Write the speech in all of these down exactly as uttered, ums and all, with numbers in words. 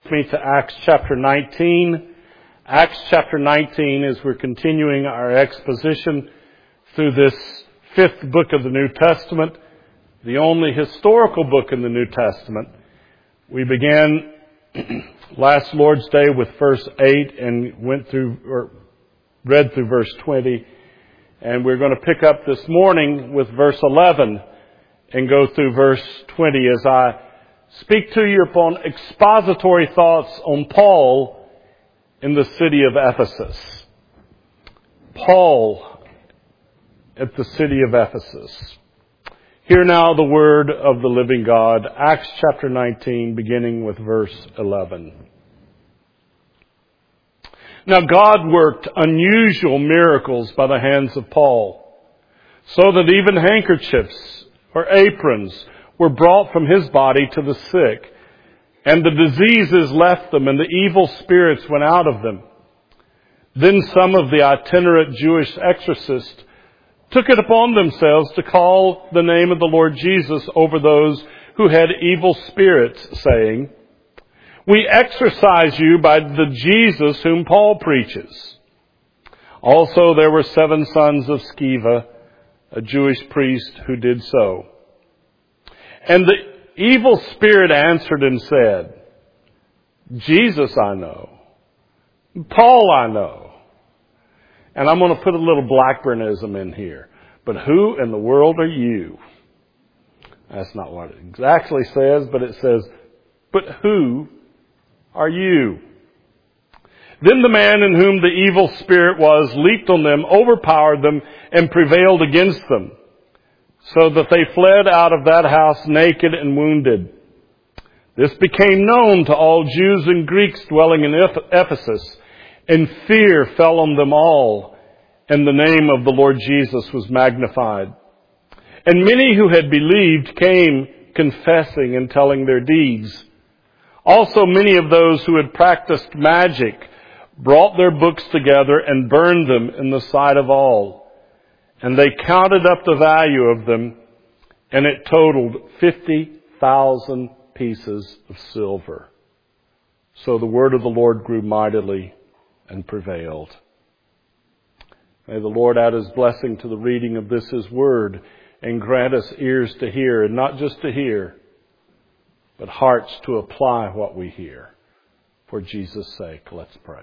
me to Acts chapter nineteen. Acts chapter nineteen, as we're continuing our exposition through this fifth book of the New Testament, the only historical book in the New Testament. We began last Lord's Day with verse eight and went through, or read through verse twenty. And we're going to pick up this morning with verse eleven and go through verse twenty as I speak to you upon expository thoughts on Paul in the city of Ephesus. Paul at the city of Ephesus. Hear now the word of the living God. Acts chapter nineteen, beginning with verse eleven. Now God worked unusual miracles by the hands of Paul, so that even handkerchiefs or aprons were brought from his body to the sick, and the diseases left them, and the evil spirits went out of them. Then some of the itinerant Jewish exorcists took it upon themselves to call the name of the Lord Jesus over those who had evil spirits, saying, "We exorcise you by the Jesus whom Paul preaches." Also there were seven sons of Sceva, a Jewish priest, who did so. And the evil spirit answered and said, "Jesus I know, Paul I know." And I'm going to put a little Blackburnism in here. But who in the world are you? That's not what it exactly says, but it says, "But who are you?" Then the man in whom the evil spirit was leaped on them, overpowered them, and prevailed against them, so that they fled out of that house naked and wounded. This became known to all Jews and Greeks dwelling in Ephesus, and fear fell on them all, and the name of the Lord Jesus was magnified. And many who had believed came confessing and telling their deeds. Also many of those who had practiced magic brought their books together and burned them in the sight of all. And they counted up the value of them, and it totaled fifty thousand pieces of silver. So the word of the Lord grew mightily and prevailed. May the Lord add His blessing to the reading of this His word, and grant us ears to hear, and not just to hear, but hearts to apply what we hear. For Jesus' sake, let's pray.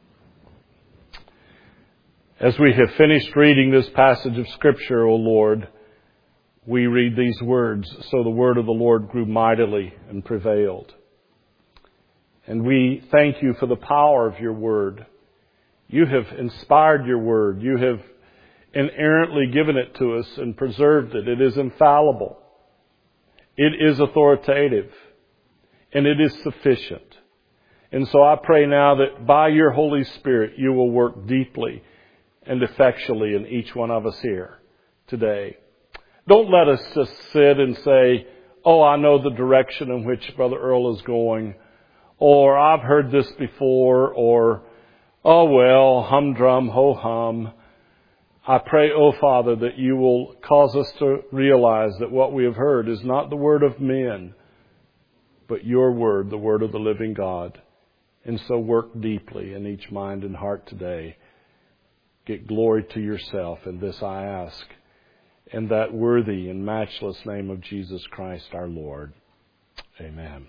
As we have finished reading this passage of Scripture, O Lord, we read these words, "So the word of the Lord grew mightily and prevailed." And we thank you for the power of your word. You have inspired your word. You have inerrantly given it to us and preserved it. It is infallible. It is authoritative. And it is sufficient. And so I pray now that by your Holy Spirit you will work deeply and effectually in each one of us here today. Don't let us just sit and say, "Oh, I know the direction in which Brother Earl is going," or "I've heard this before," or "Oh, well, humdrum, ho-hum." I pray, oh Father, that you will cause us to realize that what we have heard is not the word of men, but your word, the word of the living God. And so work deeply in each mind and heart today. Get glory to yourself, and this I ask in that worthy and matchless name of Jesus Christ our Lord. Amen.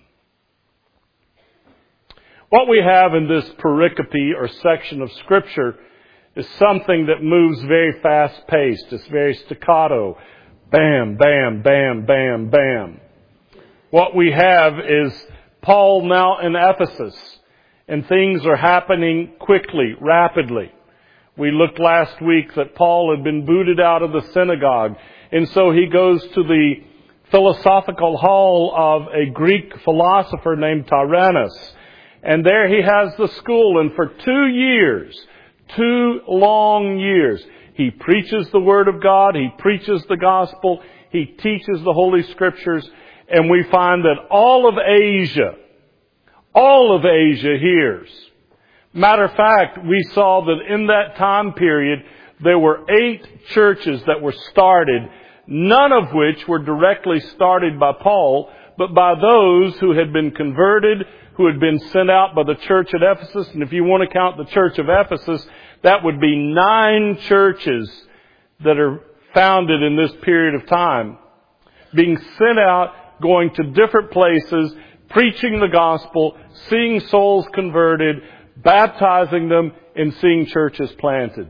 What we have in this pericope or section of Scripture is something that moves very fast-paced. It's very staccato. Bam, bam, bam, bam, bam. What we have is Paul now in Ephesus, and things are happening quickly, rapidly. We looked last week that Paul had been booted out of the synagogue, and so he goes to the philosophical hall of a Greek philosopher named Tyrannus. And there he has the school, and for two years, two long years, he preaches the Word of God, he preaches the gospel, he teaches the Holy Scriptures, and we find that all of Asia, all of Asia hears. Matter of fact, we saw that in that time period, there were eight churches that were started, none of which were directly started by Paul, but by those who had been converted, who had been sent out by the church at Ephesus. And if you want to count the church of Ephesus, that would be nine churches that are founded in this period of time. Being sent out, going to different places, preaching the gospel, seeing souls converted, baptizing them, and seeing churches planted.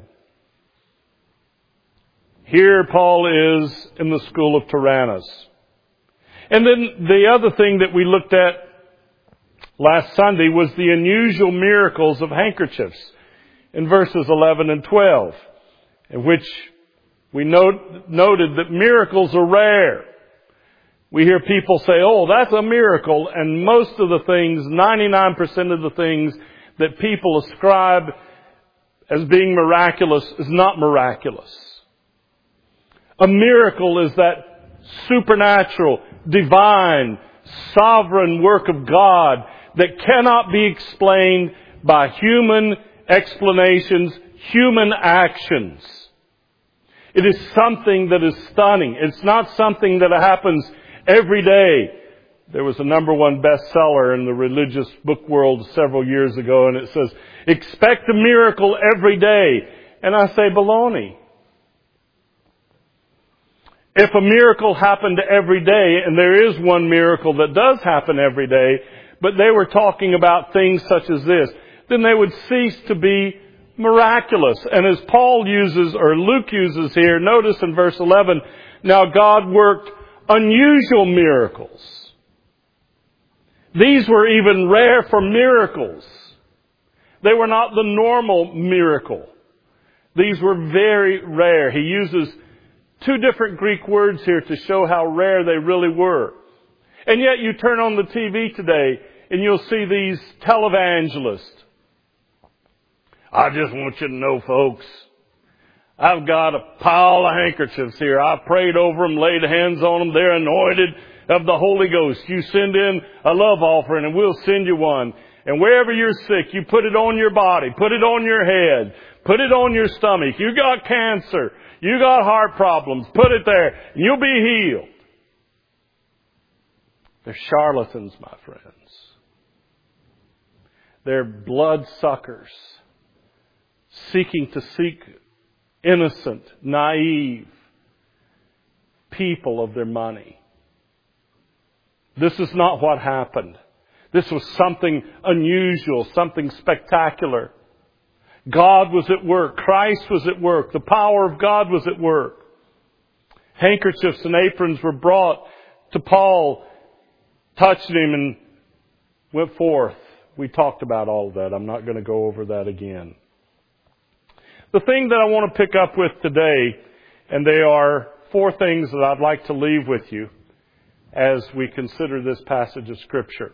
Here Paul is in the school of Tyrannus. And then the other thing that we looked at last Sunday was the unusual miracles of handkerchiefs in verses eleven and twelve, in which we note, noted that miracles are rare. We hear people say, oh, that's a miracle, and most of the things, ninety-nine percent of the things that people ascribe as being miraculous is not miraculous. A miracle is that supernatural, divine, sovereign work of God that cannot be explained by human explanations, human actions. It is something that is stunning. It's not something that happens every day. There was a number one bestseller in the religious book world several years ago, and it says, expect a miracle every day. And I say, baloney. If a miracle happened every day, and there is one miracle that does happen every day, but they were talking about things such as this, then they would cease to be miraculous. And as Paul uses, or Luke uses here, notice in verse eleven, now God worked unusual miracles. These were even rare for miracles. They were not the normal miracle. These were very rare. He uses two different Greek words here to show how rare they really were. And yet you turn on the T V today and you'll see these televangelists. I just want you to know, folks, I've got a pile of handkerchiefs here. I prayed over them, laid hands on them. They're anointed of the Holy Ghost. You send in a love offering and we'll send you one. And wherever you're sick, you put it on your body, put it on your head, put it on your stomach. You got cancer, you got heart problems, put it there and you'll be healed. They're charlatans, my friends. They're bloodsuckers, seeking to seek innocent, naive people of their money. This is not what happened. This was something unusual, something spectacular. God was at work. Christ was at work. The power of God was at work. Handkerchiefs and aprons were brought to Paul, touched him, and went forth. We talked about all of that. I'm not going to go over that again. The thing that I want to pick up with today, and they are four things that I'd like to leave with you as we consider this passage of Scripture.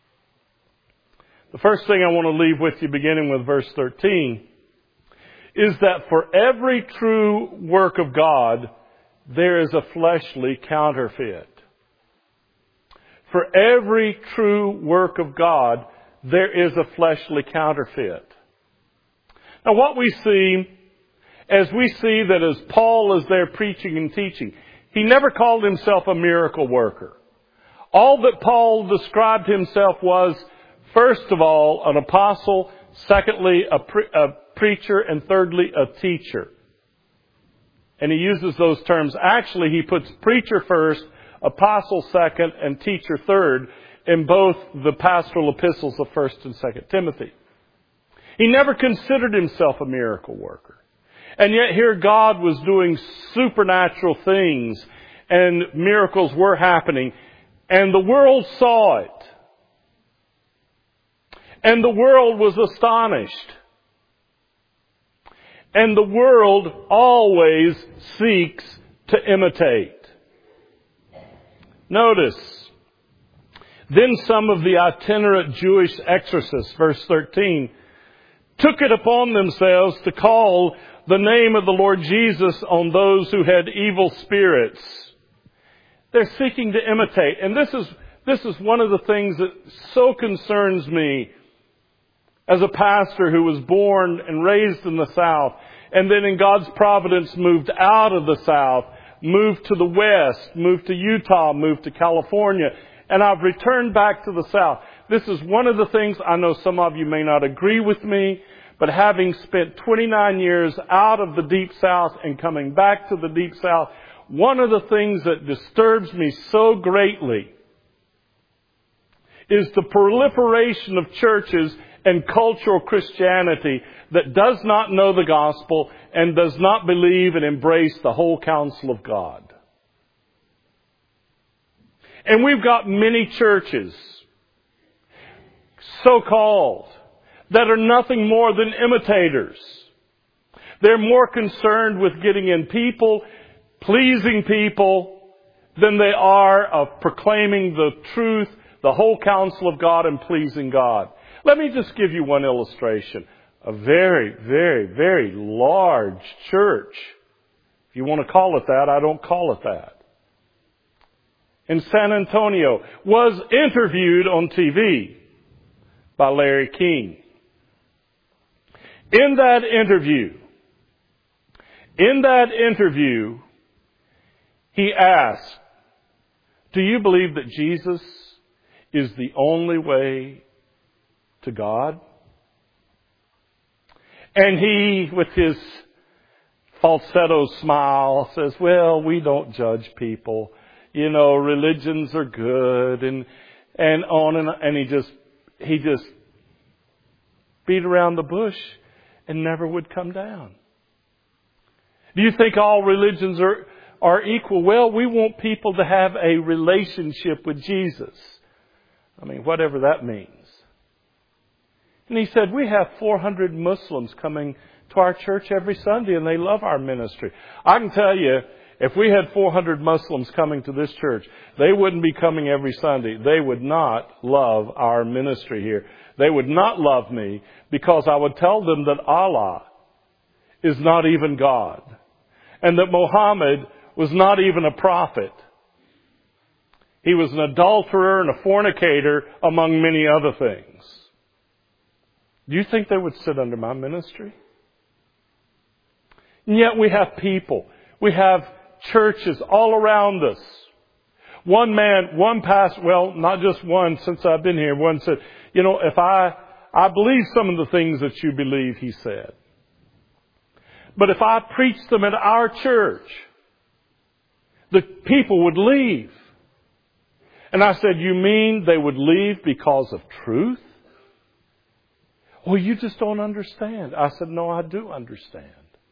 The first thing I want to leave with you, beginning with verse thirteen, is that for every true work of God, there is a fleshly counterfeit. For every true work of God, there is a fleshly counterfeit. Now what we see, as we see that as Paul is there preaching and teaching, he never called himself a miracle worker. All that Paul described himself was, first of all, an apostle, secondly, a, pre- a preacher, and thirdly, a teacher. And he uses those terms. Actually, he puts preacher first, apostle second, and teacher third in both the pastoral epistles of First and Second Timothy. He never considered himself a miracle worker. And yet here God was doing supernatural things, and miracles were happening, and the world saw it. And the world was astonished. And the world always seeks to imitate. Notice, then some of the itinerant Jewish exorcists, verse thirteen, took it upon themselves to call the name of the Lord Jesus on those who had evil spirits. They're seeking to imitate. And this is, this is one of the things that so concerns me as a pastor who was born and raised in the South, and then in God's providence moved out of the South, moved to the West, moved to Utah, moved to California, And I've returned back to the South. This is one of the things, I know some of you may not agree with me, but having spent twenty-nine years out of the Deep South and coming back to the Deep South, one of the things that disturbs me so greatly is the proliferation of churches and cultural Christianity that does not know the gospel and does not believe and embrace the whole counsel of God. And we've got many churches, so-called, that are nothing more than imitators. They're more concerned with getting in people, pleasing people, than they are of proclaiming the truth, the whole counsel of God, and pleasing God. Let me just give you one illustration. A very, very, very large church. If you want to call it that, I don't call it that. In San Antonio, was interviewed on T V by Larry King. In that interview, in that interview, he asked, do you believe that Jesus is the only way to God? And he, with his falsetto smile, says, well, we don't judge people. You know, religions are good, and and on and on. And he just, he just beat around the bush and never would come down. Do you think all religions are, are equal? Well, we want people to have a relationship with Jesus. I mean, whatever that means. And he said, we have four hundred Muslims coming to our church every Sunday, and they love our ministry. I can tell you, if we had four hundred Muslims coming to this church, they wouldn't be coming every Sunday. They would not love our ministry here. They would not love me because I would tell them that Allah is not even God, and that Muhammad was not even a prophet. He was an adulterer and a fornicator, among many other things. Do you think they would sit under my ministry? And yet we have people. We have churches all around us. One man, one pastor, well, not just one, since I've been here, one said, you know, if I, I believe some of the things that you believe, he said. But if I preached them at our church, the people would leave. And I said, you mean they would leave because of truth? Well, you just don't understand. I said, no, I do understand.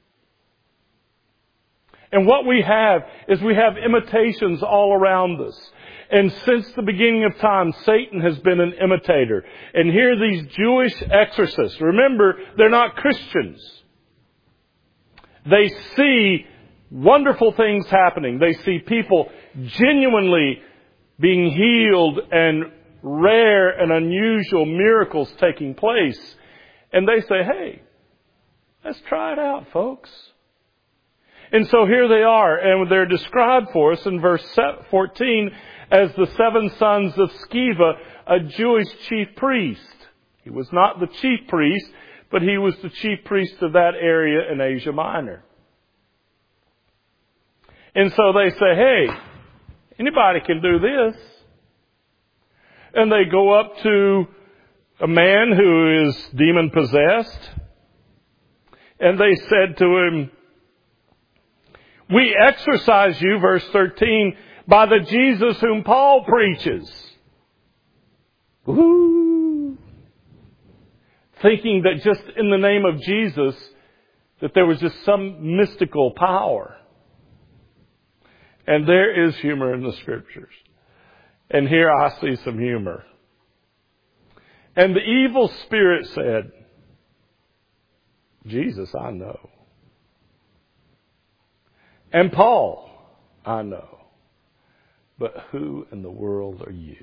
And what we have is we have imitations all around us. And since the beginning of time, Satan has been an imitator. And here these Jewish exorcists, remember, they're not Christians. They see wonderful things happening. They see people genuinely being healed and rare and unusual miracles taking place. And they say, hey, let's try it out, folks. And so here they are, and they're described for us in verse fourteen as the seven sons of Sceva, a Jewish chief priest. He was not the chief priest, but he was the chief priest of that area in Asia Minor. And so they say, hey, anybody can do this. And they go up to a man who is demon possessed, and they said to him, we exorcise you, verse thirteen, by the Jesus whom Paul preaches. Woo! Thinking that just in the name of Jesus, that there was just some mystical power. And there is humor in the Scriptures. And here I see some humor. And the evil spirit said, Jesus, I know. And Paul, I know. But who in the world are you?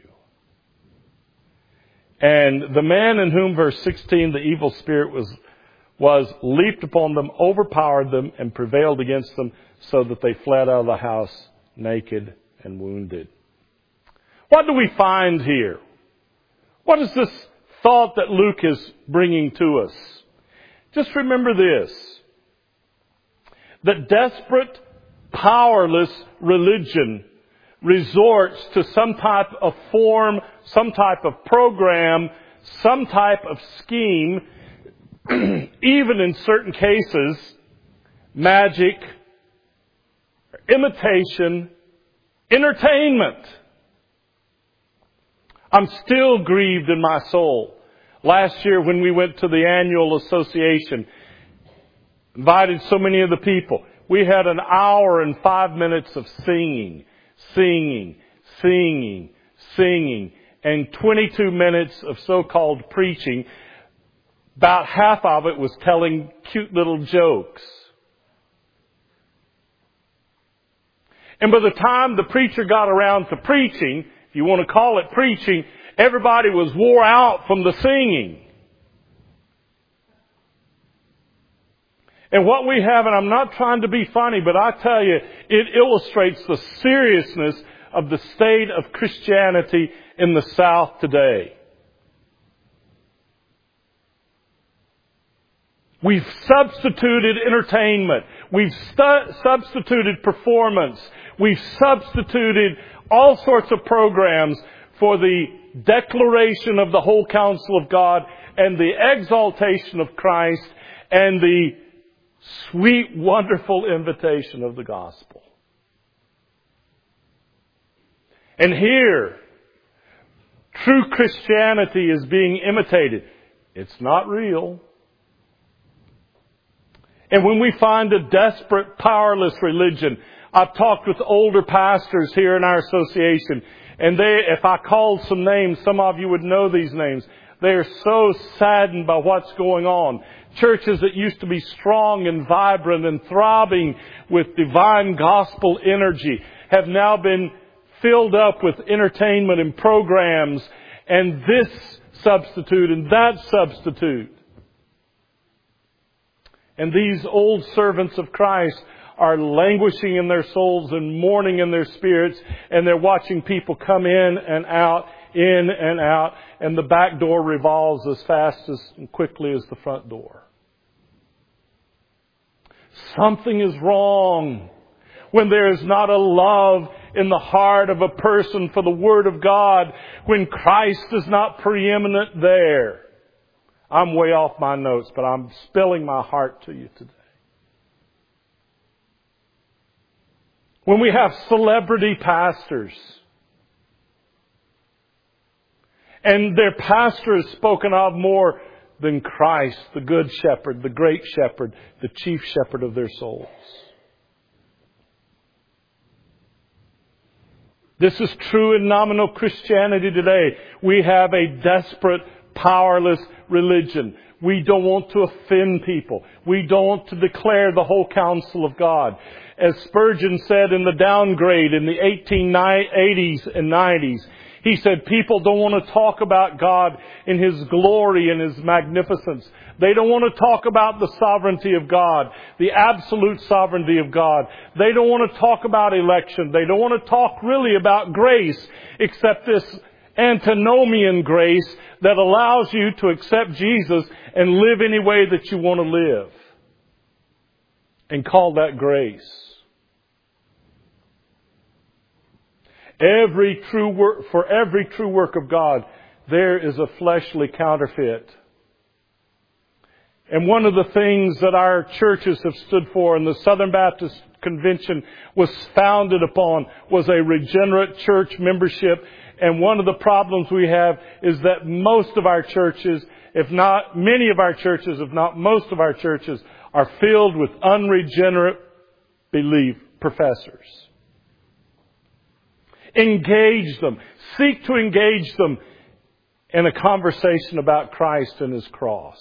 And the man in whom, verse sixteen, the evil spirit was, was leaped upon them, overpowered them, and prevailed against them, so that they fled out of the house naked and wounded. What do we find here? What is this thought that Luke is bringing to us? Just remember this, that desperate, powerless religion resorts to some type of form, some type of program, some type of scheme, even in certain cases, magic, imitation, entertainment. I'm still grieved in my soul. Last year when we went to the annual association, invited so many of the people, we had an hour and five minutes of singing, singing, singing, singing, and twenty-two minutes of so-called preaching. About half of it was telling cute little jokes. And by the time the preacher got around to preaching, if you want to call it preaching, everybody was wore out from the singing. And what we have, and I'm not trying to be funny, but I tell you, it illustrates the seriousness of the state of Christianity in the South today. We've substituted entertainment. We've stu- substituted performance. We've substituted all sorts of programs for the declaration of the whole counsel of God and the exaltation of Christ and the sweet, wonderful invitation of the gospel. And here, true Christianity is being imitated. It's not real. And when we find a desperate, powerless religion, I've talked with older pastors here in our association, and they, if I called some names, some of you would know these names. They are so saddened by what's going on. Churches that used to be strong and vibrant and throbbing with divine gospel energy have now been filled up with entertainment and programs and this substitute and that substitute. And these old servants of Christ are languishing in their souls and mourning in their spirits, and they're watching people come in and out, in and out, and the back door revolves as fast as and quickly as the front door. Something is wrong when there is not a love in the heart of a person for the Word of God, when Christ is not preeminent there. I'm way off my notes, but I'm spilling my heart to you today. When we have celebrity pastors, and their pastor is spoken of more than Christ, the good shepherd, the great shepherd, the chief shepherd of their souls. This is true in nominal Christianity today. We have a desperate, powerless religion. We don't want to offend people. We don't want to declare the whole counsel of God. As Spurgeon said in the downgrade in the eighteen eighties and nineties, he said people don't want to talk about God in His glory and His magnificence. They don't want to talk about the sovereignty of God, the absolute sovereignty of God. They don't want to talk about election. They don't want to talk really about grace, except this antinomian grace that allows you to accept Jesus and live any way that you want to live. And call that grace. Every true work, for every true work of God, there is a fleshly counterfeit. And one of the things that our churches have stood for, and the Southern Baptist Convention was founded upon, was a regenerate church membership. And one of the problems we have is that most of our churches, if not many of our churches, if not most of our churches, are filled with unregenerate belief professors. Engage them. Seek to engage them in a conversation about Christ and His cross.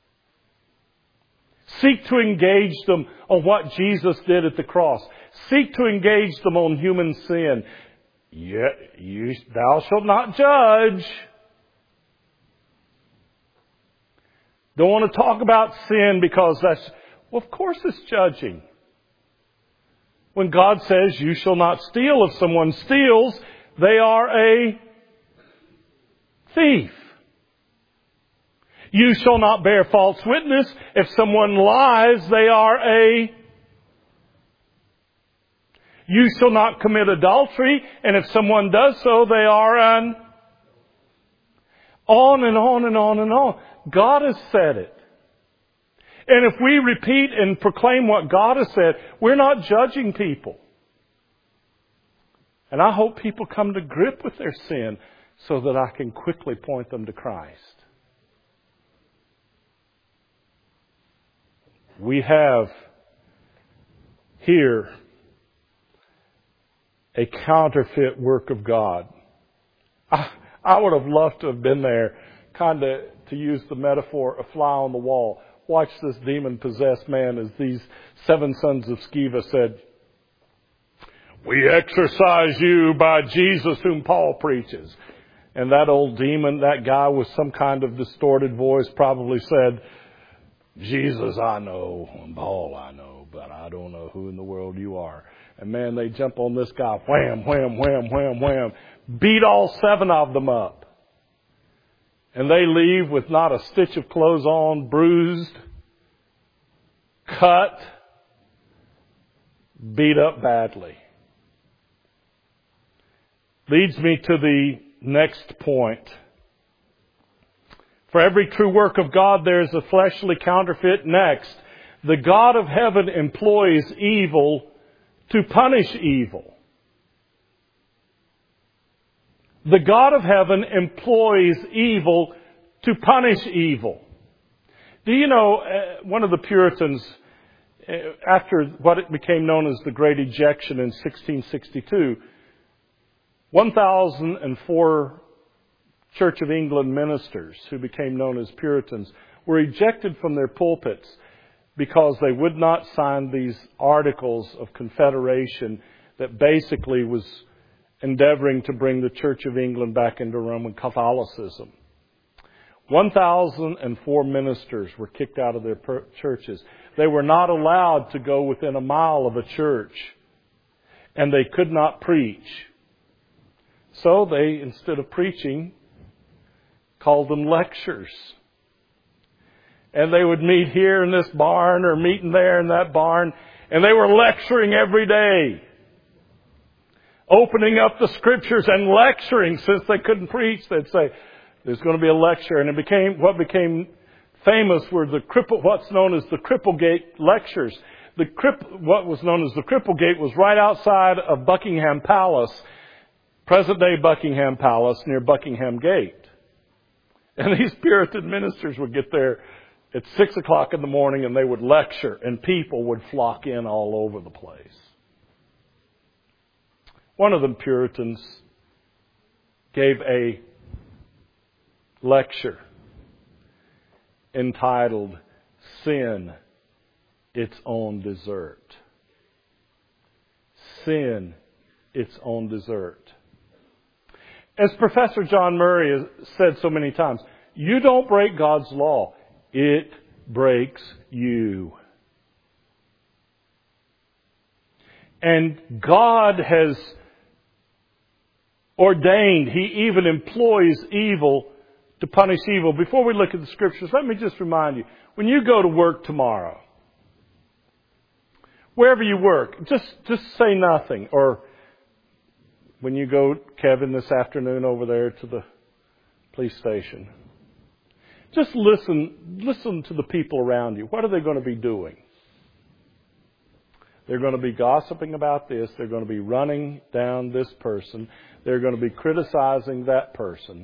Seek to engage them on what Jesus did at the cross. Seek to engage them on human sin. Yeah, you, thou shalt not judge. Don't want to talk about sin because that's, well, of course it's judging. When God says you shall not steal, if someone steals, they are a thief. You shall not bear false witness. If someone lies, they are a... You shall not commit adultery, and if someone does so, they are an... On and on and on and on. God has said it. And if we repeat and proclaim what God has said, we're not judging people. And I hope people come to grip with their sin so that I can quickly point them to Christ. We have here a counterfeit work of God. I, I would have loved to have been there, kind of, to use the metaphor, a fly on the wall. Watch this demon-possessed man as these seven sons of Sceva said, "We exorcise you by Jesus whom Paul preaches." And that old demon, that guy with some kind of distorted voice probably said, "Jesus I know, and Paul I know, but I don't know who in the world you are." And man, they jump on this guy, wham, wham, wham, wham, wham, beat all seven of them up. And they leave with not a stitch of clothes on, bruised, cut, beat up badly. Leads me to the next point. For every true work of God, there is a fleshly counterfeit. Next, the God of heaven employs evil to punish evil. The God of heaven employs evil to punish evil. Do you know, uh, one of the Puritans, uh, after what it became known as the Great Ejection in sixteen sixty-two, one thousand four Church of England ministers who became known as Puritans were ejected from their pulpits because they would not sign these articles of confederation that basically was endeavoring to bring the Church of England back into Roman Catholicism. one thousand four ministers were kicked out of their per- churches. They were not allowed to go within a mile of a church, and they could not preach. So they, instead of preaching, called them lectures. And they would meet here in this barn or meeting there in that barn, and they were lecturing every day. Opening up the scriptures and lecturing. Since they couldn't preach, they'd say, "There's going to be a lecture." And it became, what became famous were the cripple, what's known as the Cripplegate lectures. The crip, what was known as the Cripplegate was right outside of Buckingham Palace, present-day Buckingham Palace, near Buckingham Gate. And these Puritan ministers would get there at six o'clock in the morning and they would lecture, and people would flock in all over the place. One of them, Puritans, gave a lecture entitled, "Sin, Its Own Dessert." Sin, its own dessert. As Professor John Murray has said so many times, you don't break God's law. It breaks you. And God has ordained, He even employs evil to punish evil. Before we look at the scriptures, let me just remind you, when you go to work tomorrow, wherever you work, just, just say nothing. Or when you go, Kevin, this afternoon over there to the police station, just listen, listen to the people around you. What are they going to be doing? They're going to be gossiping about this. They're going to be running down this person. They're going to be criticizing that person.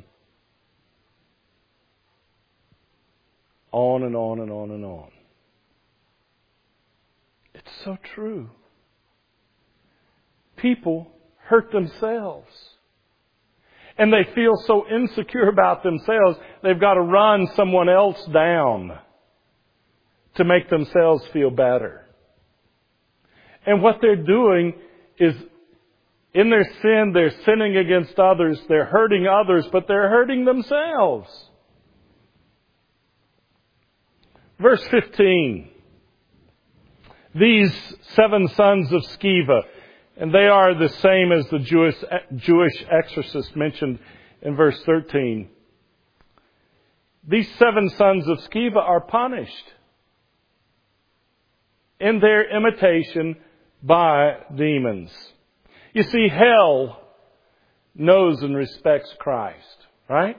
On and on and on and on. It's so true. People hurt themselves. And they feel so insecure about themselves, they've got to run someone else down to make themselves feel better. And what they're doing is, in their sin, they're sinning against others, they're hurting others, but they're hurting themselves. Verse fifteen. These seven sons of Sceva, and they are the same as the Jewish, Jewish exorcist mentioned in verse thirteen. These seven sons of Sceva are punished in their imitation by demons. You see, hell knows and respects Christ, right?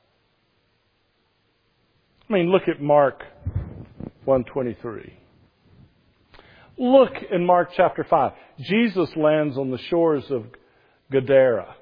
I mean, look at Mark one twenty-three. Look in Mark chapter five. Jesus lands on the shores of Gadara.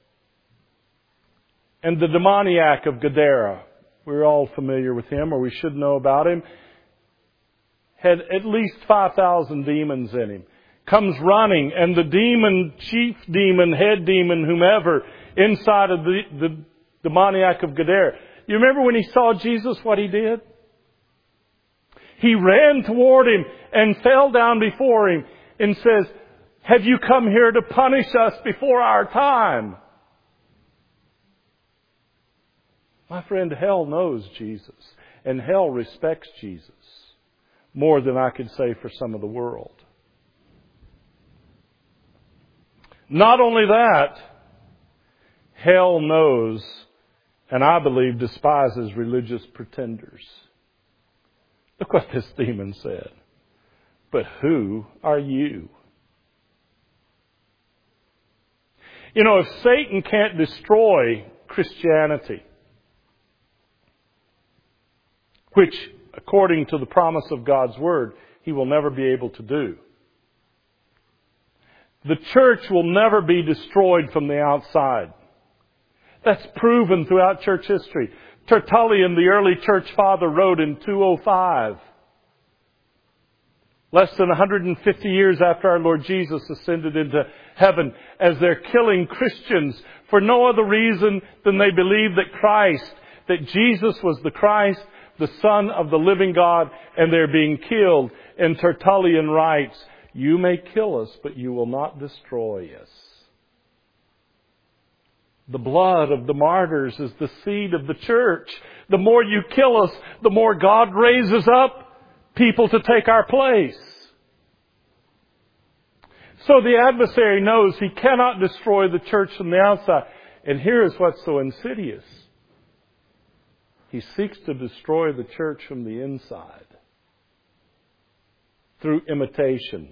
And the demoniac of Gadara, we're all familiar with him, or we should know about him, had at least five thousand demons in him. Comes running, and the demon, chief demon, head demon, whomever, inside of the, the demoniac of Gadara. You remember when he saw Jesus, what he did? He ran toward him and fell down before him and says, "Have you come here to punish us before our time?" My friend, hell knows Jesus, and hell respects Jesus more than I could say for some of the world. Not only that, hell knows, and I believe despises religious pretenders. Look what this demon said. "But who are you?" You know, if Satan can't destroy Christianity, which, according to the promise of God's Word, he will never be able to do, the church will never be destroyed from the outside. That's proven throughout church history. Tertullian, the early church father, wrote in two oh five, less than one hundred fifty years after our Lord Jesus ascended into heaven, as they're killing Christians for no other reason than they believe that Christ, that Jesus was the Christ, the Son of the living God, and they're being killed. And Tertullian writes, "You may kill us, but you will not destroy us." The blood of the martyrs is the seed of the church. The more you kill us, the more God raises up people to take our place. So the adversary knows he cannot destroy the church from the outside. And here is what's so insidious. He seeks to destroy the church from the inside through imitation.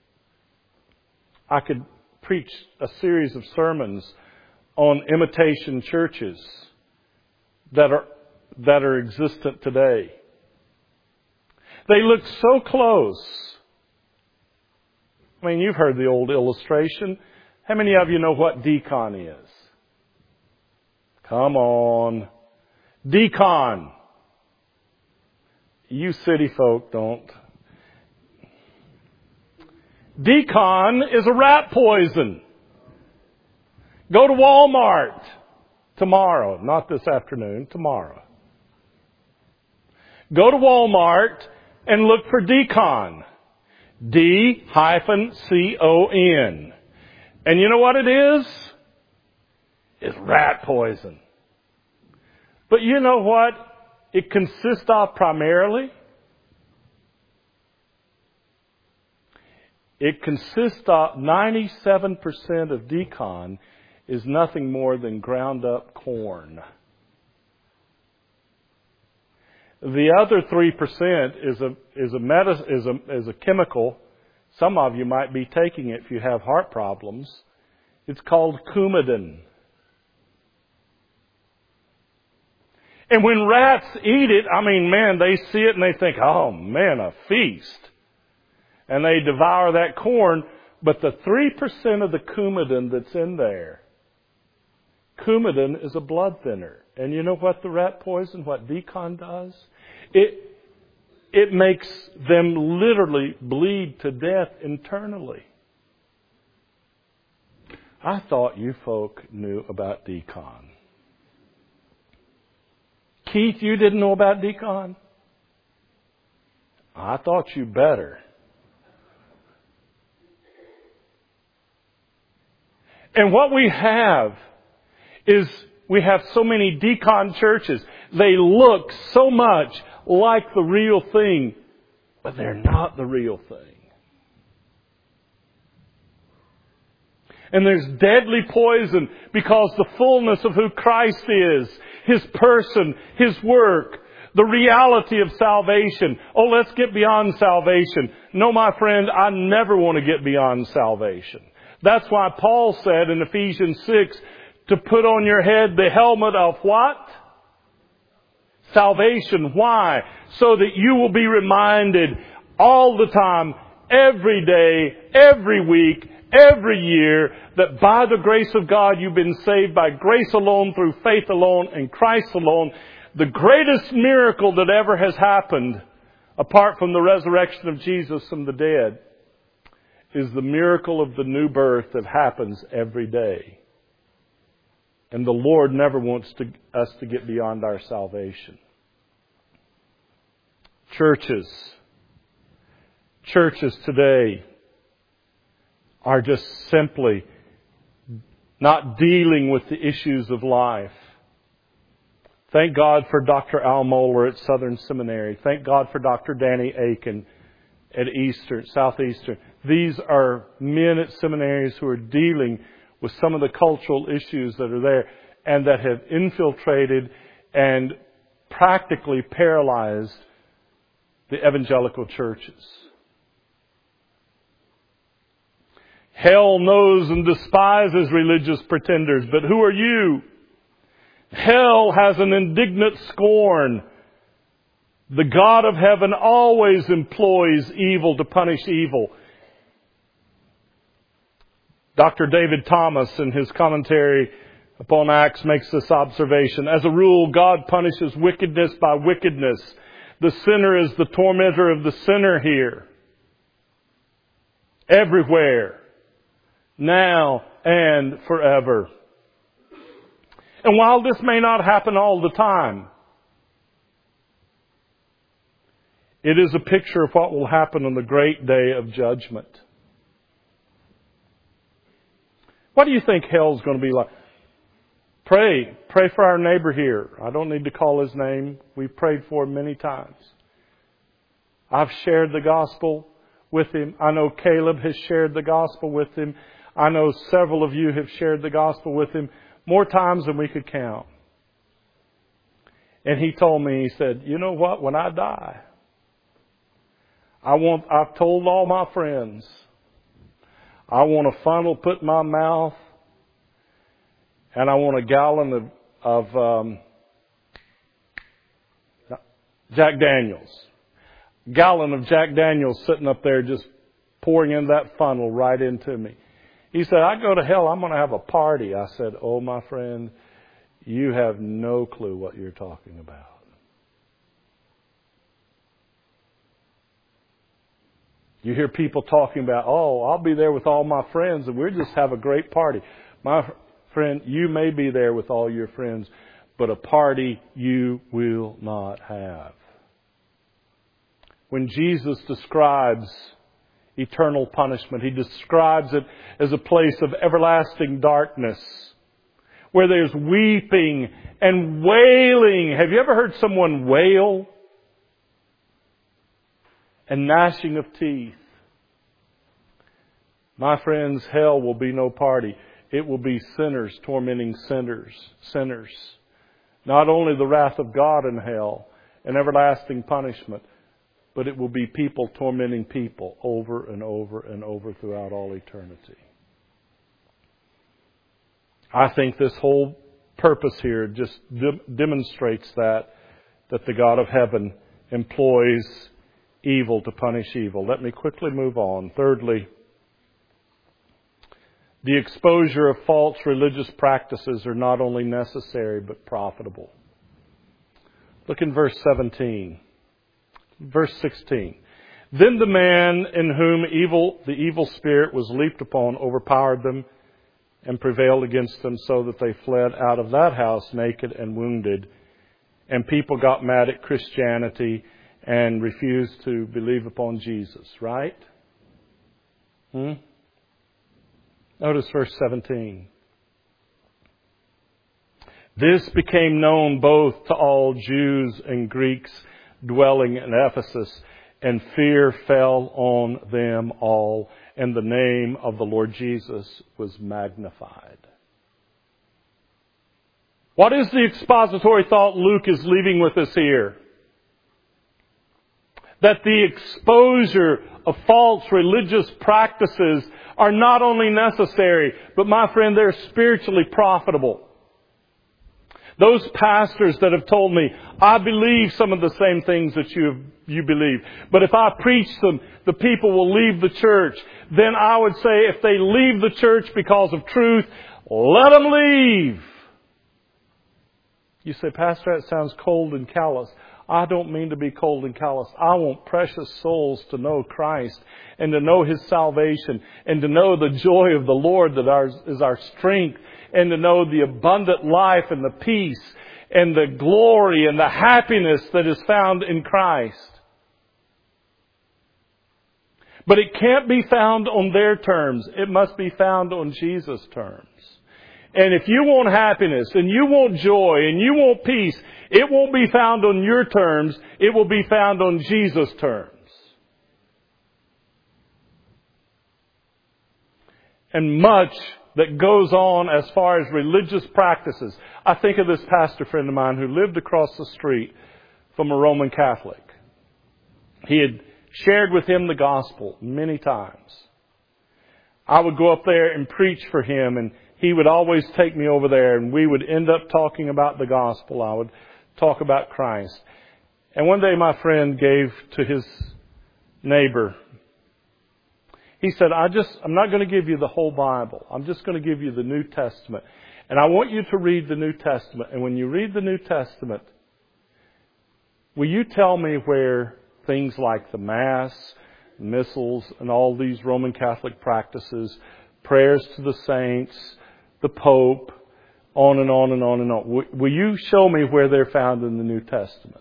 I could preach a series of sermons on imitation churches that are that are existent today. They look so close. I mean, you've heard the old illustration. How many of you know what deacon is? Come on. Deacon. You city folk don't. Deacon is a rat poison. Go to Walmart tomorrow, not this afternoon, tomorrow. Go to Walmart and look for Deacon. D hyphen C O N. And you know what it is? It's rat poison. But you know what it consists of primarily? It consists of ninety-seven percent of Deacon is nothing more than ground up corn. The other three percent is a is a medicine, is a is a chemical. Some of you might be taking it if you have heart problems. It's called Coumadin. And when rats eat it, I mean, man, they see it and they think, "Oh man, a feast." And they devour that corn, but the three percent of the Coumadin that's in there, Coumadin is a blood thinner. And you know what the rat poison, what Deacon does? It, it makes them literally bleed to death internally. I thought you folk knew about Deacon. Keith, you didn't know about Deacon? I thought you better. And what we have is we have so many Deacon churches. They look so much like the real thing, but they're not the real thing. And there's deadly poison because the fullness of who Christ is, His person, His work, the reality of salvation. Oh, let's get beyond salvation. No, my friend, I never want to get beyond salvation. That's why Paul said in Ephesians six to put on your head the helmet of what? Salvation. Why? So that you will be reminded all the time, every day, every week, every year, that by the grace of God you've been saved by grace alone, through faith alone, in Christ alone. The greatest miracle that ever has happened, apart from the resurrection of Jesus from the dead, is the miracle of the new birth that happens every day. And the Lord never wants to, us to get beyond our salvation. Churches, churches today are just simply not dealing with the issues of life. Thank God for Doctor Al Mohler at Southern Seminary. Thank God for Doctor Danny Aiken at Eastern, Southeastern. These are men at seminaries who are dealing with some of the cultural issues that are there and that have infiltrated and practically paralyzed the evangelical churches. Hell knows and despises religious pretenders, but who are you? Hell has an indignant scorn. The God of heaven always employs evil to punish evil. Doctor David Thomas, in his commentary upon Acts, makes this observation. As a rule, God punishes wickedness by wickedness. The sinner is the tormentor of the sinner here. Everywhere. Now and forever. And while this may not happen all the time, it is a picture of what will happen on the great day of judgment. What do you think hell's going to be like? Pray. Pray for our neighbor here. I don't need to call his name. We've prayed for him many times. I've shared the gospel with him. I know Caleb has shared the gospel with him. I know several of you have shared the gospel with him more times than we could count. And he told me, he said, you know what, when I die, I want, I've told all my friends, I want a funnel put in my mouth, and I want a gallon of, of um, Jack Daniels. Gallon of Jack Daniels sitting up there just pouring in that funnel right into me. He said, I go to hell, I'm going to have a party. I said, oh, my friend, you have no clue what you're talking about. You hear people talking about, oh, I'll be there with all my friends and we'll just have a great party. My friend, you may be there with all your friends, but a party you will not have. When Jesus describes eternal punishment, He describes it as a place of everlasting darkness, where there's weeping and wailing. Have you ever heard someone wail? And gnashing of teeth. My friends, hell will be no party. It will be sinners tormenting sinners. Sinners. Not only the wrath of God in hell and everlasting punishment, but it will be people tormenting people over and over and over throughout all eternity. I think this whole purpose here just de- demonstrates that, that the God of heaven employs evil to punish evil. Let me quickly move on. Thirdly, the exposure of false religious practices are not only necessary but profitable. Look in verse seventeen. Verse sixteen. Then the man in whom evil, the evil spirit was leaped upon overpowered them and prevailed against them, so that they fled out of that house naked and wounded. And people got mad at Christianity and refused to believe upon Jesus, right? Hmm? Notice verse seventeen. This became known both to all Jews and Greeks dwelling in Ephesus, and fear fell on them all, and the name of the Lord Jesus was magnified. What is the expository thought Luke is leaving with us here? that the exposure of false religious practices are not only necessary, but my friend, they're spiritually profitable. Those pastors that have told me, I believe some of the same things that you you believe, but if I preach them, the people will leave the church. Then I would say, if they leave the church because of truth, let them leave. You say, Pastor, that sounds cold and callous. I don't mean to be cold and callous. I want precious souls to know Christ and to know His salvation and to know the joy of the Lord that ours is our strength, and to know the abundant life and the peace and the glory and the happiness that is found in Christ. But it can't be found on their terms. It must be found on Jesus' terms. And if you want happiness and you want joy and you want peace, it won't be found on your terms. It will be found on Jesus' terms. And much that goes on as far as religious practices. I think of this pastor friend of mine who lived across the street from a Roman Catholic. He had shared with him the gospel many times. I would go up there and preach for him, and he would always take me over there, and we would end up talking about the gospel. I would talk about Christ. And one day my friend gave to his neighbor, he said, I just, I'm not going to give you the whole Bible. I'm just going to give you the New Testament. And I want you to read the New Testament. And when you read the New Testament, will you tell me where things like the Mass, missals, and all these Roman Catholic practices, prayers to the saints, the Pope, on and on and on and on. Will you show me where they're found in the New Testament?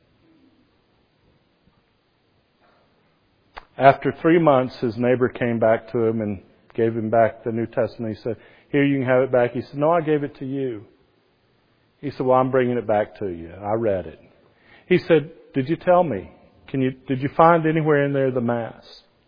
After three months, his neighbor came back to him and gave him back the New Testament. He said, here, you can have it back. He said, no, I gave it to you. He said, well, I'm bringing it back to you. I read it. He said, did you tell me? Can you, did you find anywhere in there the Mass?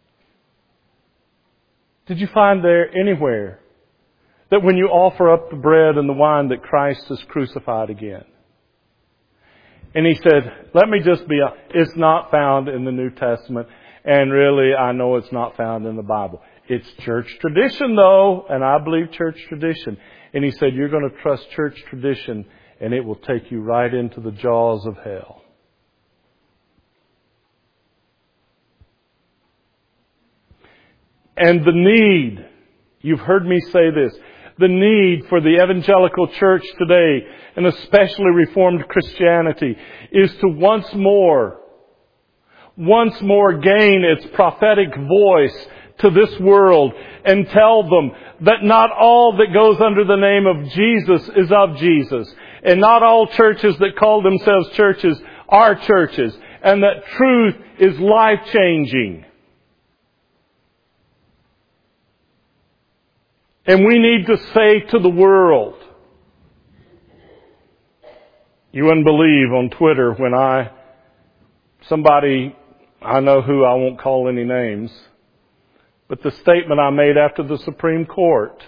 Did you find there anywhere that when you offer up the bread and the wine that Christ is crucified again? And he said, let me just be, it's not found in the New Testament. And really, I know it's not found in the Bible. It's church tradition, though, and I believe church tradition. And he said, you're going to trust church tradition, and it will take you right into the jaws of hell. And the need, you've heard me say this, the need for the evangelical church today, and especially Reformed Christianity, is to once more once more gain its prophetic voice to this world and tell them that not all that goes under the name of Jesus is of Jesus, and not all churches that call themselves churches are churches, and that truth is life-changing. And we need to say to the world, you wouldn't believe on Twitter when I, somebody, I know who, I won't call any names, but the statement I made after the Supreme Court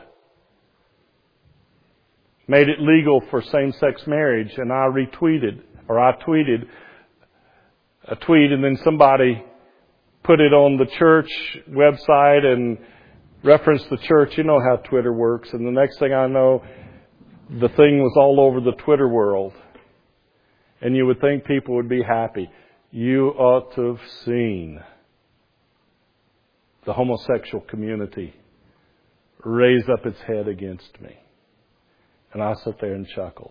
made it legal for same-sex marriage, and I retweeted, or I tweeted a tweet, and then somebody put it on the church website and referenced the church. You know how Twitter works. And the next thing I know, the thing was all over the Twitter world. And you would think people would be happy. You ought to have seen the homosexual community raise up its head against me. And I sat there and chuckled.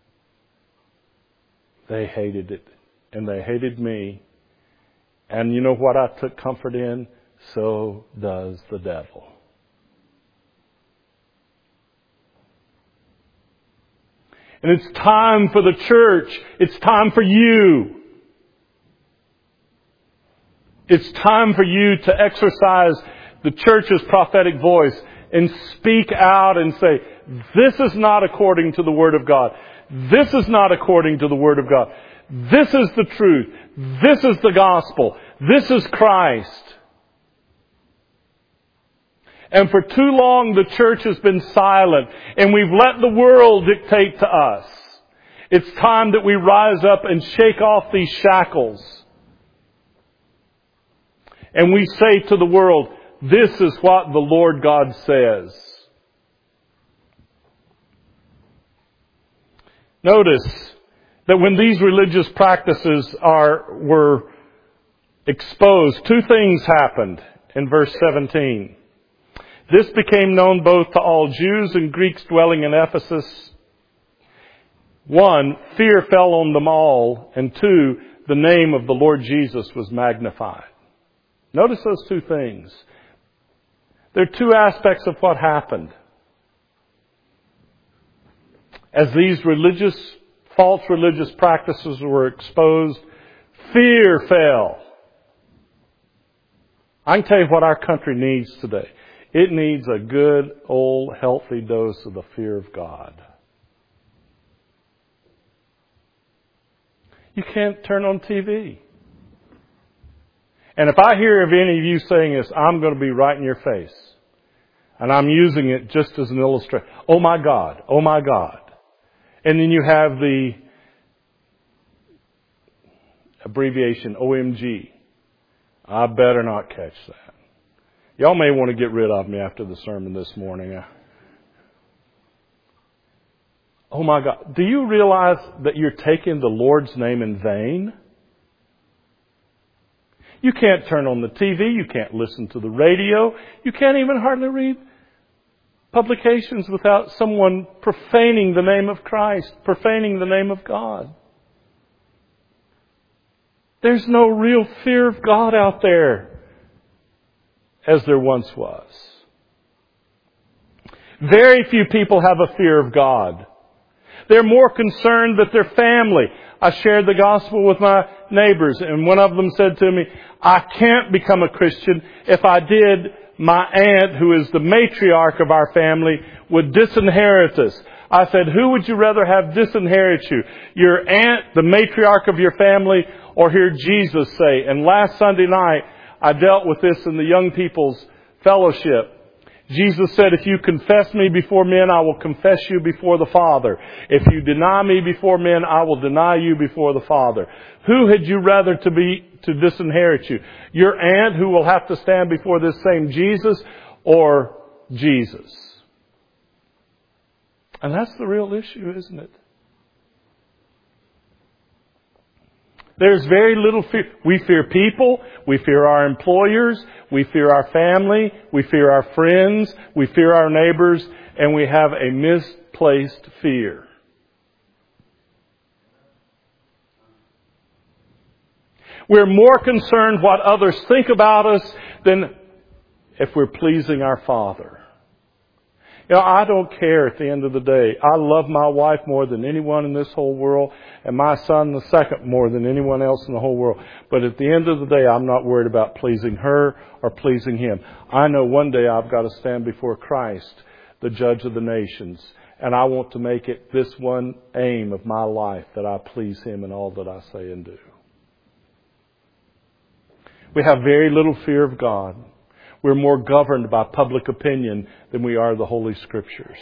They hated it. And they hated me. And you know what I took comfort in? So does the devil. And it's time for the church. It's time for you. It's time for you to exercise the church's prophetic voice and speak out and say, this is not according to the Word of God. This is not according to the Word of God. This is the truth. This is the gospel. This is Christ. And for too long the church has been silent, and we've let the world dictate to us. It's time that we rise up and shake off these shackles And we say to the world, this is what the Lord God says. Notice that when these religious practices are were exposed, two things happened in verse seventeen. This became known both to all Jews and Greeks dwelling in Ephesus. One, fear fell on them all. And two, the name of the Lord Jesus was magnified. Notice those two things. There are two aspects of what happened. As these religious, false religious practices were exposed, fear fell. I can tell you what our country needs today. It needs a good, old, healthy dose of the fear of God. You can't turn on T V. And if I hear of any of you saying this, I'm going to be right in your face. And I'm using it just as an illustration. Oh my God, oh my God. And then you have the abbreviation O M G. I better not catch that. Y'all may want to get rid of me after the sermon this morning. Oh my God. Do you realize that you're taking the Lord's name in vain? You can't turn on the T V. You can't listen to the radio. You can't even hardly read publications without someone profaning the name of Christ, profaning the name of God. There's no real fear of God out there as there once was. Very few people have a fear of God. They're more concerned that their family. I shared the gospel with my neighbors, and one of them said to me, I can't become a Christian. If I did, my aunt, who is the matriarch of our family, would disinherit us. I said, who would you rather have disinherit you? Your aunt, the matriarch of your family, or hear Jesus say? And last Sunday night, I dealt with this in the young people's fellowship. Jesus said, if you confess me before men, I will confess you before the Father. If you deny me before men, I will deny you before the Father. Who had you rather to be to disinherit you? Your aunt, who will have to stand before this same Jesus, or Jesus? And that's the real issue, isn't it? There's very little fear. We fear people. We fear our employers. We fear our family. We fear our friends. We fear our neighbors. And we have a misplaced fear. We're more concerned what others think about us than if we're pleasing our Father. You know, I don't care at the end of the day. I love my wife more than anyone in this whole world, and my son the second more than anyone else in the whole world. But at the end of the day, I'm not worried about pleasing her or pleasing him. I know one day I've got to stand before Christ, the judge of the nations, and I want to make it this one aim of my life that I please him in all that I say and do. We have very little fear of God. We're more governed by public opinion than we are the Holy Scriptures.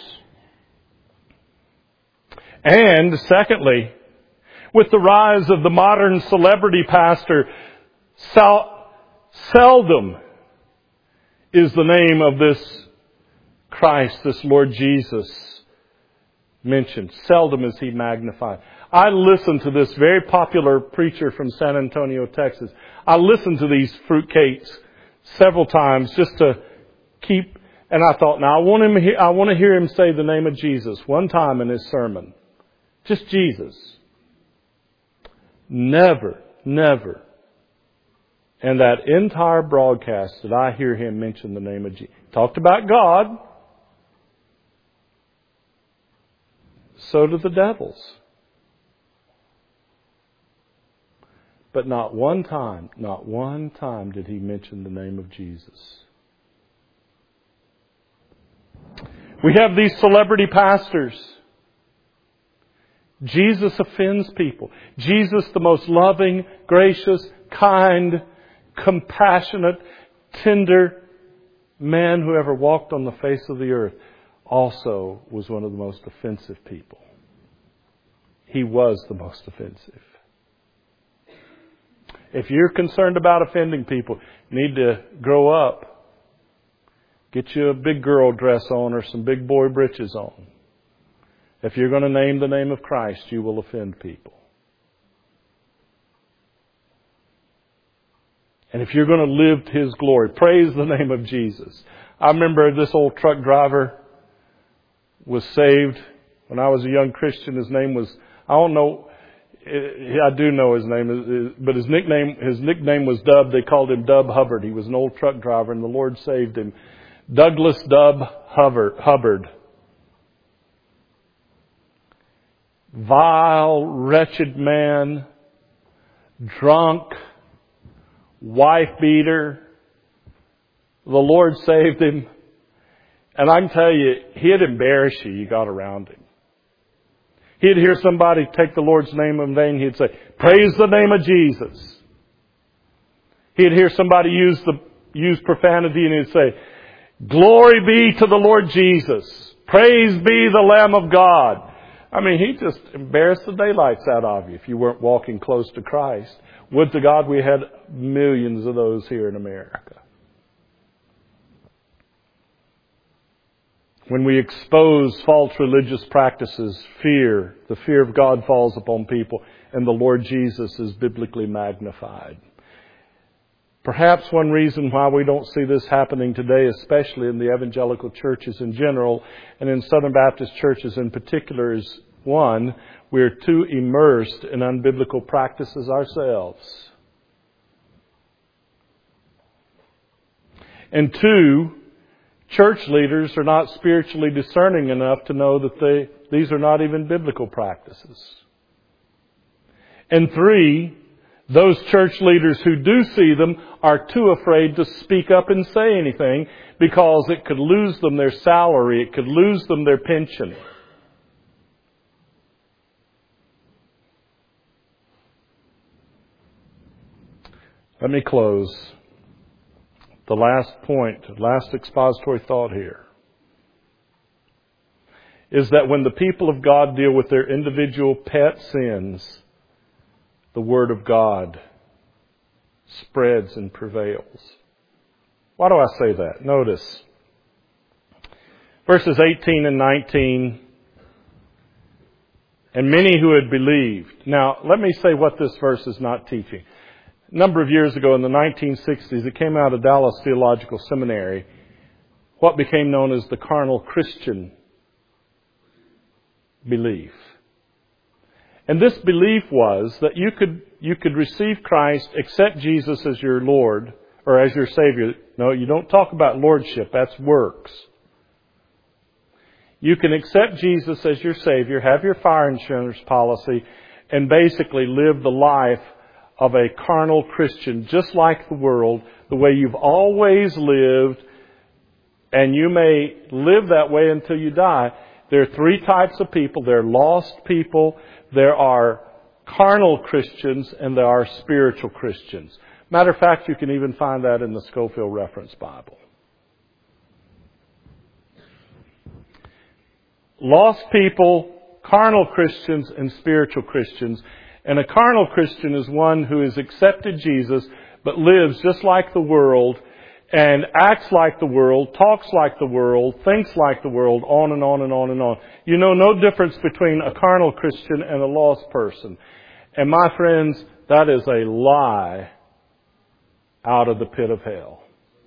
And secondly, with the rise of the modern celebrity pastor, sel- seldom is the name of this Christ, this Lord Jesus, mentioned. Seldom is he magnified. I listened to this very popular preacher from San Antonio, Texas. I listened to these fruitcakes several times just to keep, and I thought, now I want him, I want to hear him say the name of Jesus one time in his sermon. Just Jesus. Never, never. in that entire broadcast did I hear him mention the name of Jesus. Talked about God. So do the devils. But not one time, not one time did he mention the name of Jesus. We have these celebrity pastors. Jesus offends people. Jesus, the most loving, gracious, kind, compassionate, tender man who ever walked on the face of the earth, also was one of the most offensive people. He was the most offensive. If you're concerned about offending people, you need to grow up. Get you a big girl dress on or some big boy breeches on. If you're going to name the name of Christ, you will offend people. And if you're going to live to His glory, praise the name of Jesus. I remember this old truck driver was saved when I was a young Christian. His name was, I don't know, I do know his name, but his nickname, his nickname was Dub. They called him Dub Hubbard. He was an old truck driver and the Lord saved him. Douglas Dub Hubbard. Vile, wretched man, drunk, wife beater. The Lord saved him. And I can tell you, he'd embarrass you, you got around him. He'd hear somebody take the Lord's name in vain, he'd say, praise the name of Jesus. He'd hear somebody use the use profanity and he'd say, glory be to the Lord Jesus. Praise be the Lamb of God. I mean, he just embarrassed the daylights out of you if you weren't walking close to Christ. Would to God we had millions of those here in America. When we expose false religious practices, fear, the fear of God falls upon people, and the Lord Jesus is biblically magnified. Perhaps one reason why we don't see this happening today, especially in the evangelical churches in general, and in Southern Baptist churches in particular, is one, we're too immersed in unbiblical practices ourselves. And two, church leaders are not spiritually discerning enough to know that they these are not even biblical practices. And three, those church leaders who do see them are too afraid to speak up and say anything because it could lose them their salary, it could lose them their pension. Let me close. The last point, the last expository thought here, is that when the people of God deal with their individual pet sins, the Word of God spreads and prevails. Why do I say that? Notice verses eighteen and nineteen. And many who had believed. Now, let me say what this verse is not teaching. A number of years ago in the nineteen sixties, it came out of Dallas Theological Seminary what became known as the carnal Christian belief. And this belief was that you could you could receive Christ, accept Jesus as your Lord or as your Savior. No, you don't talk about lordship. That's works. You can accept Jesus as your Savior, have your fire insurance policy, and basically live the life of a carnal Christian, just like the world, the way you've always lived, and you may live that way until you die. There are three types of people. There are lost people, there are carnal Christians, and there are spiritual Christians. Matter of fact, you can even find that in the Scofield Reference Bible. Lost people, carnal Christians, and spiritual Christians. And a carnal Christian is one who has accepted Jesus, but lives just like the world, and acts like the world, talks like the world, thinks like the world, on and on and on and on. You know no difference between a carnal Christian and a lost person. And my friends, that is a lie out of the pit of hell.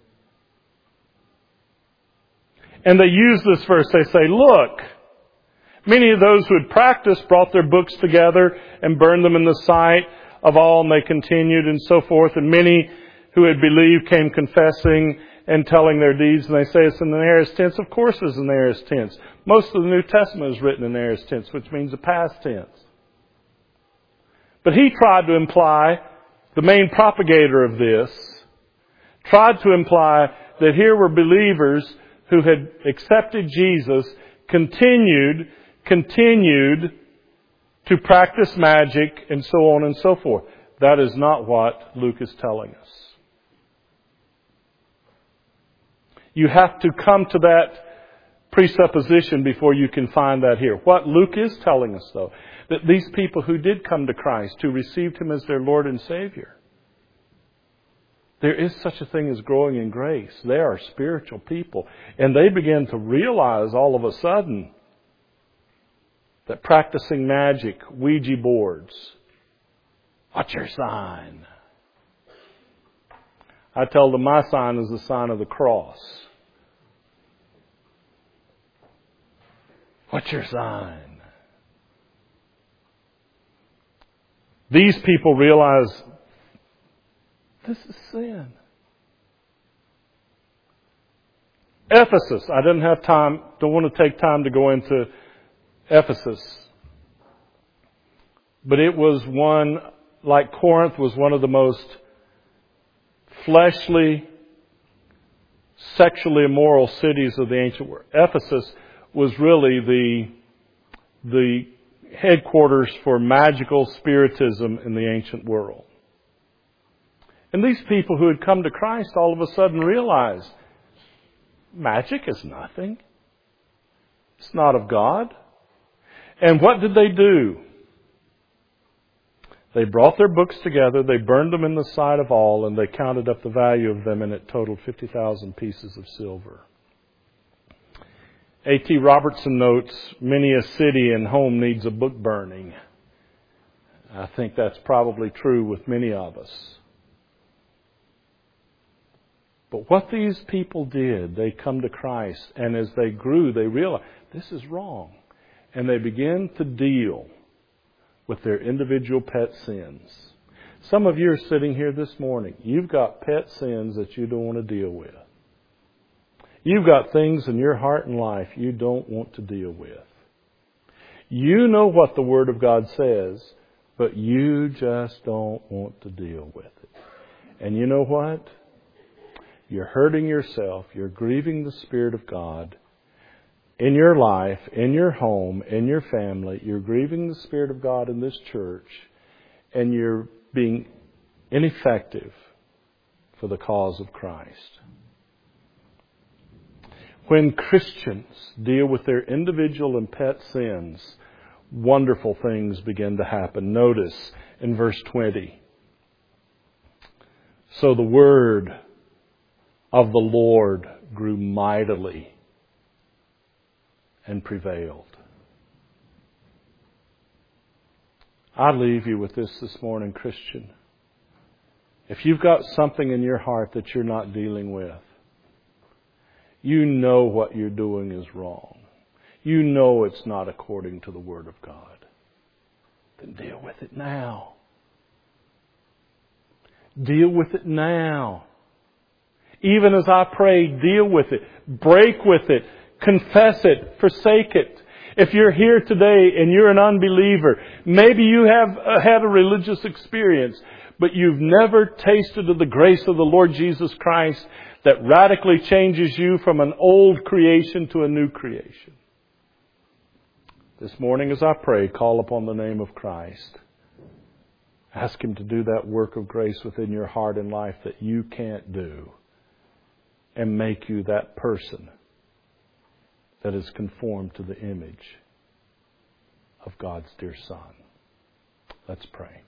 And they use this verse. They say, look, many of those who had practiced brought their books together and burned them in the sight of all, and they continued and so forth. And many who had believed came confessing and telling their deeds. And they say it's in the aorist tense. Of course it's in the aorist tense. Most of the New Testament is written in the aorist tense, which means the past tense. But he tried to imply, the main propagator of this, tried to imply that here were believers who had accepted Jesus, continued, continued to practice magic and so on and so forth. That is not what Luke is telling us. You have to come to that presupposition before you can find that here. What Luke is telling us, though, that these people who did come to Christ, who received Him as their Lord and Savior, There is such a thing as growing in grace. They are spiritual people. And they begin to realize all of a sudden that practicing magic, Ouija boards, what's your sign? I tell them my sign is the sign of the cross. What's your sign? These people realize this is sin. Ephesus. I didn't have time, don't want to take time to go into Ephesus. But it was one, like Corinth, was one of the most fleshly, sexually immoral cities of the ancient world. Ephesus was really the, the headquarters for magical spiritism in the ancient world. And these people who had come to Christ all of a sudden realized magic is nothing. It's not of God. And what did they do? They brought their books together, they burned them in the sight of all, and they counted up the value of them, and it totaled fifty thousand pieces of silver. A T Robertson notes, many a city and home needs a book burning. I think that's probably true with many of us. But what these people did, they come to Christ, and as they grew, they realized, this is wrong. And they begin to deal with their individual pet sins. Some of you are sitting here this morning. You've got pet sins that you don't want to deal with. You've got things in your heart and life you don't want to deal with. You know what the Word of God says, but you just don't want to deal with it. And you know what? You're hurting yourself. You're grieving the Spirit of God. In your life, in your home, in your family, you're grieving the Spirit of God in this church, and you're being ineffective for the cause of Christ. When Christians deal with their individual and pet sins, wonderful things begin to happen. Notice in verse twenty. So the word of the Lord grew mightily and prevailed. I leave you with this this morning, Christian. If you've got something in your heart that you're not dealing with, you know what you're doing is wrong. You know it's not according to the Word of God. Then deal with it now. Deal with it now. Even as I pray, deal with it. Break with it. Confess it. Forsake it. If you're here today and you're an unbeliever, maybe you have had a religious experience, but you've never tasted of the grace of the Lord Jesus Christ that radically changes you from an old creation to a new creation. This morning as I pray, call upon the name of Christ. Ask Him to do that work of grace within your heart and life that you can't do, and make you that person that is conformed to the image of God's dear Son. Let's pray.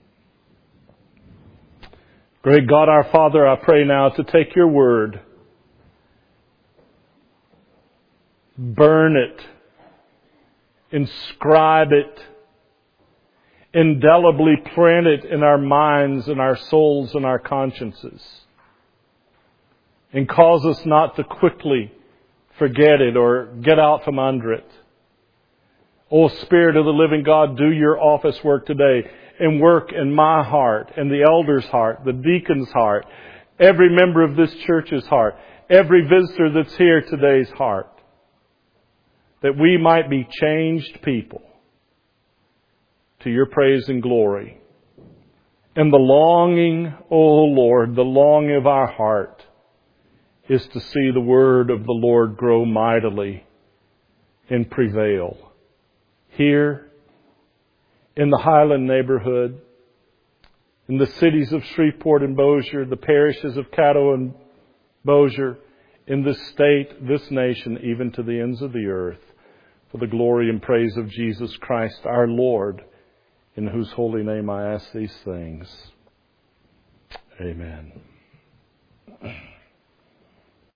Great God, our Father, I pray now to take your word, burn it, inscribe it, indelibly print it in our minds and our souls and our consciences, and cause us not to quickly forget it or get out from under it. O Spirit of the living God, do your office work today and work in my heart and the elder's heart, the deacon's heart, every member of this church's heart, every visitor that's here today's heart, that we might be changed people to your praise and glory. And the longing, O Lord, the longing of our heart is to see the word of the Lord grow mightily and prevail. Here, in the Highland neighborhood, in the cities of Shreveport and Bossier, the parishes of Caddo and Bossier, in this state, this nation, even to the ends of the earth, for the glory and praise of Jesus Christ, our Lord, in whose holy name I ask these things. Amen.